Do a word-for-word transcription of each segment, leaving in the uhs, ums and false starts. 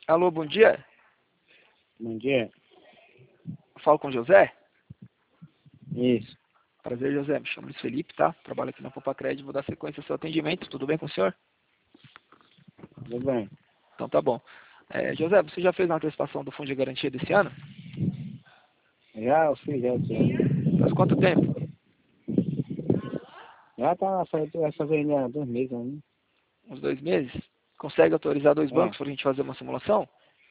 Alô, bom dia. Bom dia. Falo com o José. Isso. Prazer, José. Me chamo Luiz Felipe, tá? Trabalho aqui na Poupa Crédito. Vou dar sequência ao seu atendimento. Tudo bem com o senhor? Tudo bem. Então tá bom. É, José, você já fez uma antecipação do fundo de garantia desse ano? Já eu fiz essa. Faz quanto tempo? Já tá essa, essa vez há dois meses ainda. Uns dois meses? Consegue autorizar dois É. bancos para a gente fazer uma simulação?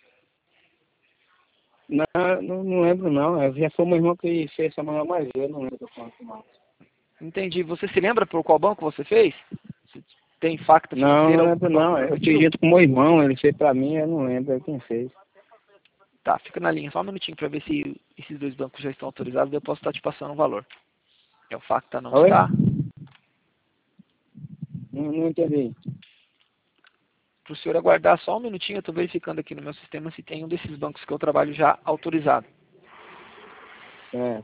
Não, não, não lembro não. Eu já foi meu irmão que fez essa manhã, mas eu não lembro quanto mais. Entendi. Você se lembra por qual banco você fez? Se tem facta Não, financeira, não algum lembro banco não. Eu fiz prometido? junto com meu irmão, ele fez pra mim, eu não lembro é quem fez. Tá, fica na linha só um minutinho para ver se esses dois bancos já estão autorizados e eu posso estar te passando o valor. É, o facta não Oi? está. Não, não entendi. Para o senhor aguardar só um minutinho, eu estou verificando aqui no meu sistema se tem um desses bancos que eu trabalho já autorizado. É.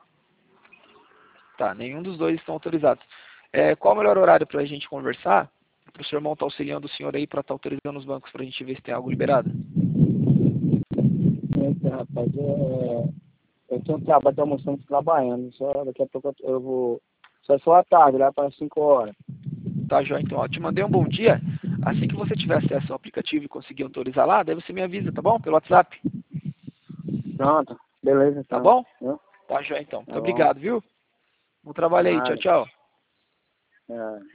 Tá, nenhum dos dois estão autorizados. É, qual o melhor horário para a gente conversar? Para o seu irmão estar auxiliando o senhor aí para estar autorizando os bancos para a gente ver se tem algo liberado. Eita, rapaz, é, eu tenho um trabalho de almoçando trabalhando. Só daqui a pouco eu, eu vou. Só só à tarde, lá para cinco horas. Tá, João? Então, ó, te mandei um bom dia. Assim que você tiver acesso ao aplicativo e conseguir autorizar lá, daí você me avisa, tá bom? Pelo WhatsApp. Pronto. Beleza Tá então. bom? Viu? Tá, João? Então. Muito Tá bom. obrigado, viu? Bom trabalho aí. Tchau, Nada. tchau. É.